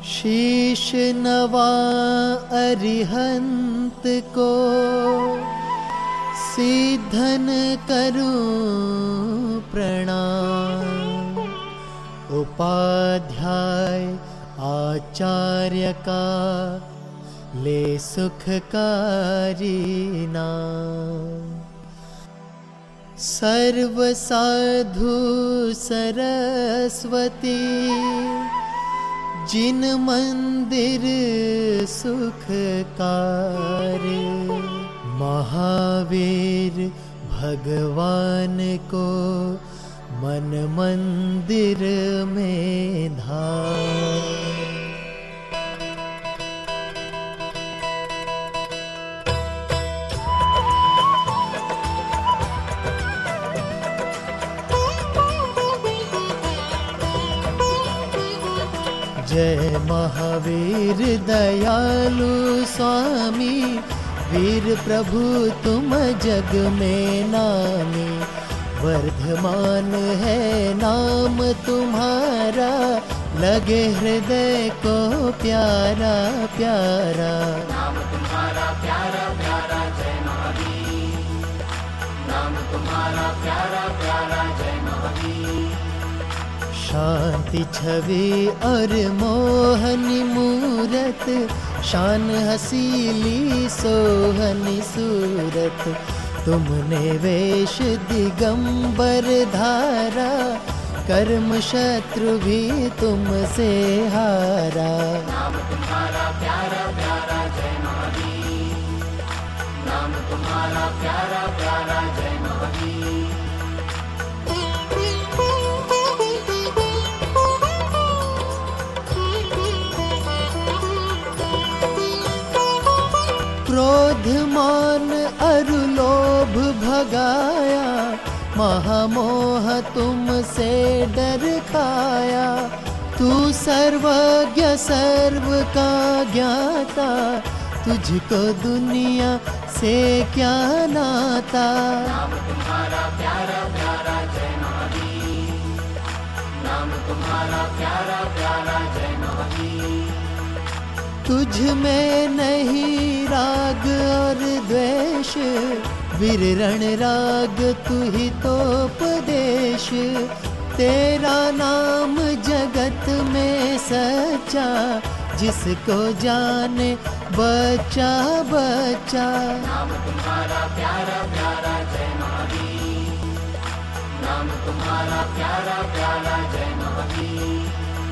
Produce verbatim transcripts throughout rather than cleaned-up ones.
शीश नवा अरिहंत को सिद्धन करूं प्रणाम। उपाध्याय आचार्य का ले सुखकारी नाम। सर्व साधु सरस्वती जिन मंदिर सुखकारी। महावीर भगवान को मन मंदिर में धाम। जय महावीर दयालु स्वामी, वीर प्रभु तुम जग में नामी। वर्धमान है नाम तुम्हारा, लगे हृदय को प्यारा प्यारा। नाम तुम्हारा प्यारा प्यारा जय महावीर, नाम तुम्हारा प्यारा प्यारा जय महावीर। शांति छवि और मोहनी मूरत, शान हसीली सोहनी सूरत। तुमने वेश दिगंबर धारा, कर्म शत्रु भी तुमसे हारा। नाम तुम्हारा प्यारा प्यारा जय महावीर, नाम तुम्हारा प्यारा प्यारा जय महावीर। क्रोध मान अरु लोभ भगाया, महामोह तुमसे डर खाया। तू सर्वज्ञ सर्व का ज्ञाता, तुझको दुनिया से क्या नाता। नाम तुम्हारा प्यारा प्यारा जय महावीर, नाम तुम्हारा प्यारा प्यारा जय महावीर। तुझ में नहीं राग और द्वेष, वीर रण राग तू ही तो उपदेश। तेरा नाम जगत में सच्चा, जिसको जाने बच्चा बच्चा। नाम तुम्हारा प्यारा प्यारा जय महावीर, नाम तुम्हारा प्यारा प्यारा जय महावीर।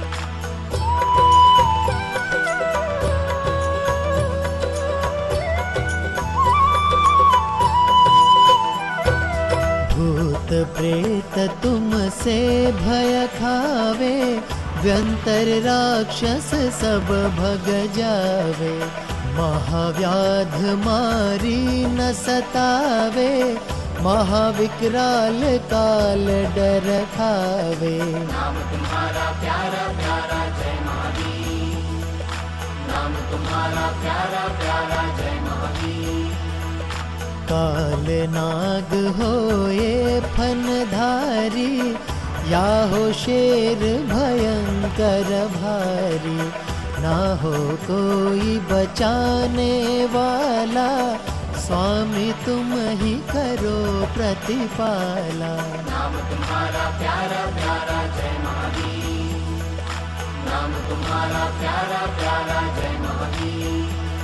भूत प्रेत तुमसे भय खावे, व्यंतर राक्षस सब भग जावे। महाव्याध मारी न सतावे, महाविकराल काल डर खावे। नाम तुम्हारा प्यारा प्यारा जय महावीर, नाम तुम्हारा प्यारा प्यारा जय महावीर। काल नाग होए फनधारी, या हो शेर भयंकर भारी। ना हो कोई बचाने वाला, स्वामी तुम ही करो प्रतिपाला। नाम तुम्हारा प्यारा प्यारा जय महावीर, नाम तुम्हारा प्यारा प्यारा जय महावीर।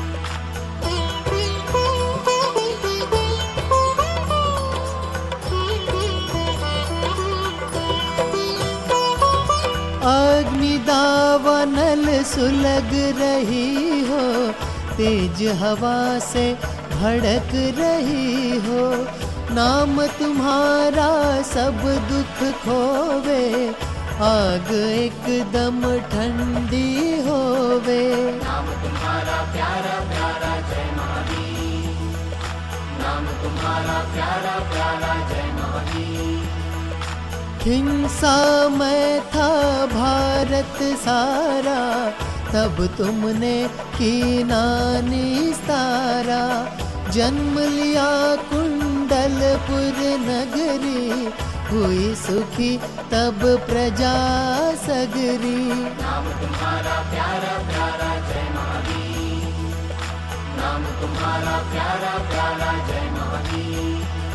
अग्नि दावानल सुलग रही हो, तेज हवा से भड़क रही हो। नाम तुम्हारा सब दुख खोवे, आग एकदम ठंडी होवे। नाम तुम्हारा प्यारा प्यारा जय महावीर, नाम तुम्हारा प्यारा प्यारा जय महावीर। हिंसा में था भारत सारा, तब तुमने कीना निस्तारा। जन्म लिया कुंडलपुर नगरी, हुई सुखी तब प्रजा सगरी। नाम तुम्हारा प्यारा प्यारा जय महावीर, नाम तुम्हारा प्यारा प्यारा जय महावीर।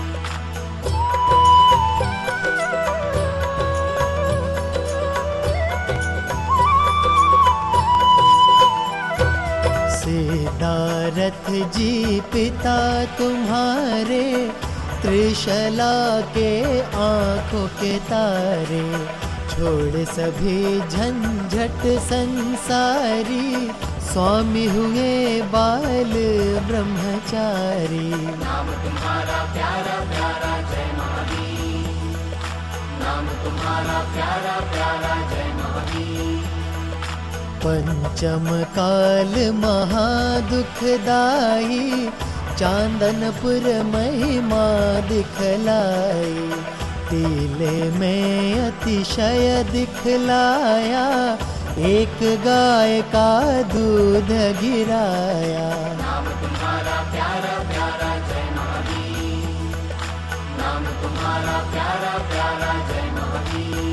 सिद्धारथ जी पिता तुम्हारे, त्रिशला के आँखों के तारे। छोड़ सभी झंझट संसारी, स्वामी हुए बाल ब्रह्मचारी। नाम तुम्हारा प्यारा प्यारा जय महावीर, नाम तुम्हारा प्यारा प्यारा जय महावीर। पंचम काल महादुखदाई, चांदनपुर महिमा दिखलाई। टीले में अतिशय दिखलाया, एक गाय का दूध गिराया। नाम तुम्हारा प्यारा प्यारा जय महावीर, नाम तुम्हारा प्यारा प्यारा जय महावीर।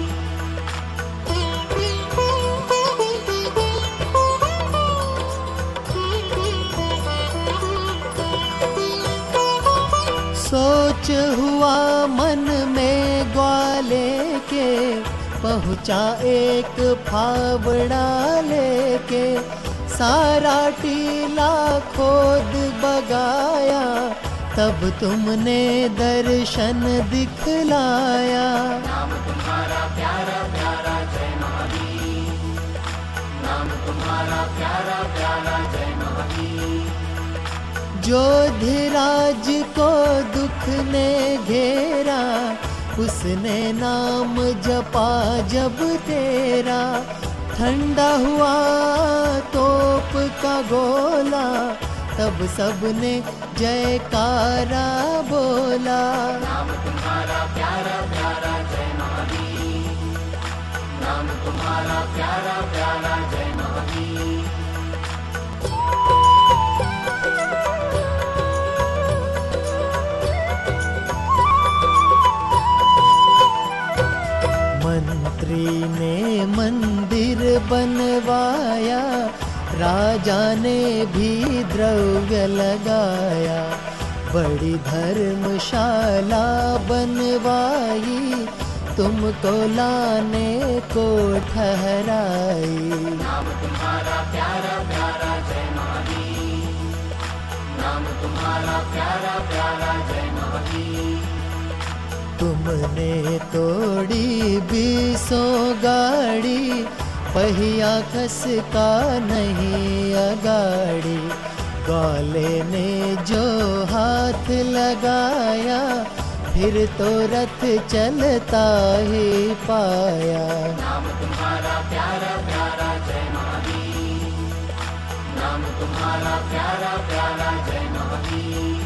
सोच हुआ मन में ग्वाले के, पहुँचा एक फावड़ा लेके। सारा टीला खोद बगाया, तब तुमने दर्शन दिखलाया। नाम तुम्हारा प्यारा प्यारा जय महावीर, नाम तुम्हारा प्यारा प्यारा जय महावीर। जोधिराज को दुख ने घेरा, उसने नाम जपा जब तेरा। ठंडा हुआ तोप का गोला, तब सबने जयकारा बोला। नाम तुम्हारा प्यारा प्यारा जय महावीर, नाम तुम्हारा प्यारा प्यारा जय महावीर। मंत्री ने मंदिर बनवाया, राजा ने भी द्रव्य लगाया। बड़ी धर्मशाला बनवाई, तुमको लाने को ठहराई। नाम तुम्हारा प्यारा प्यारा जय महावीर, नाम तुम्हारा प्यारा प्यारा जय महावीर। तुमने तोड़ी बीसों गाड़ी, पहिया खसका नहीं अगाड़ी। ग्वाले ने जो हाथ लगाया, फिर तो रथ चलता ही पाया। नाम तुम्हारा प्यारा प्यारा जय महावीर, नाम तुम्हारा प्यारा प्यारा जय महावीर।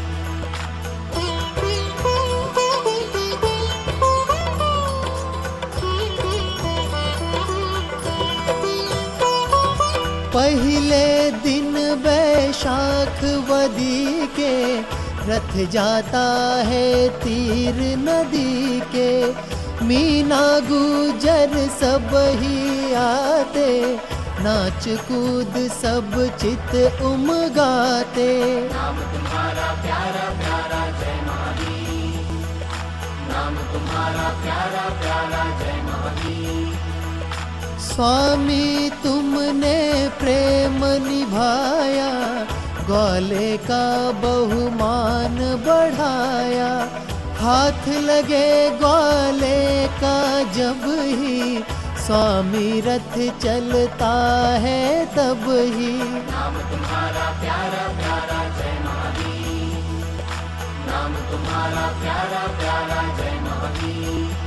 पहले दिन वैशाख वदी के, रथ जाता है तीर नदी के। मीना गुजर सब ही आते, नाच कूद सब चित उमगाते। नाम तुम्हारा प्यारा प्यारा जय महावीर, नाम तुम्हारा प्यारा प्यारा जय महावीर। स्वामी तुमने प्रेम निभाया, ग्वाले का बहुमान बढ़ाया। हाथ लगे ग्वाले का जब ही, स्वामी रथ चलता है तब ही। नाम तुम्हारा प्यारा प्यारा जय महावीर, नाम तुम्हारा प्यारा प्यारा जय महावीर।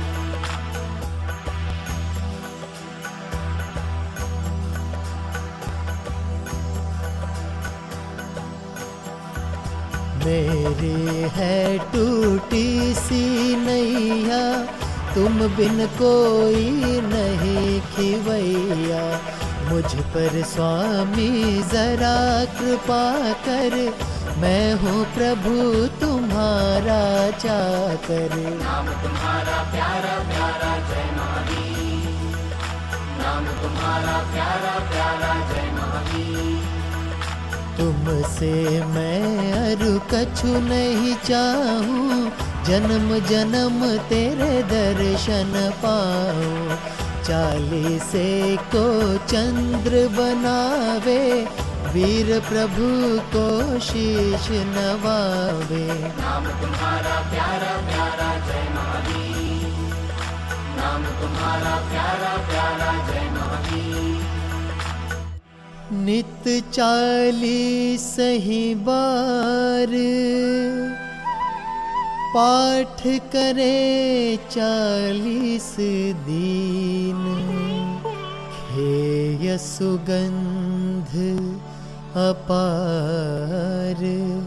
मेरी है टूटी सी नैया, तुम बिन कोई नहीं खिवैया। मुझ पर स्वामी जरा कृपा कर, मैं हूँ प्रभु तुम्हारा चाकर। नाम तुम्हारा प्यारा प्यारा जय महावीर, नाम तुम्हारा प्यारा प्यारा जय महावीर। तुमसे मैं अरु कछु नहीं चाहूँ, जन्म जन्म तेरे दर्शन पाऊँ। चालीसे को चंद्र बनावे, वीर प्रभु को शीश नवावे। नाम तुम्हारा प्यारा प्यारा जय महावीर, नाम तुम्हारा प्यारा प्यारा जय महावीर। नित चालीस ही बार पाठ करे चालीस दीन, खेय सुगंध अपार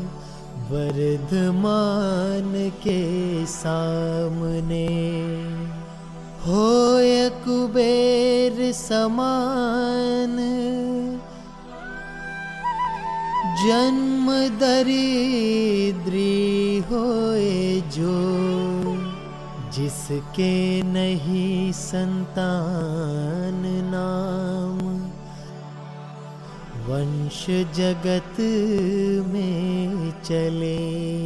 वर्धमान के सामने। होय कुबेर समान जन्म दरिद्री होए जो, जिसके नहीं संतान नाम, वंश जगत में चले।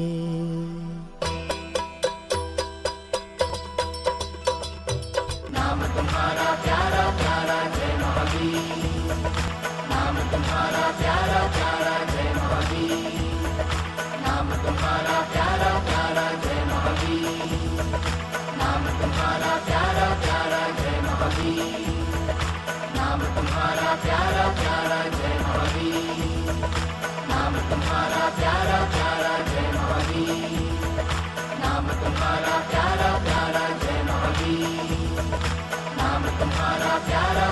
नाम तुम्हारा प्यारा प्यारा जय महावीर, नाम तुम्हारा प्यारा प्यारा जय महावीर, नाम तुम्हारा प्यारा प्यारा जय महावीर, नाम तुम्हारा प्यारा प्यारा जय महावीर, नाम तुम्हारा प्यारा प्यारा जय महावीर, नाम तुम्हारा प्यारा प्यारा जय महावीर, नाम तुम्हारा प्यारा प्यारा जय महावीर, नाम तुम्हारा प्यारा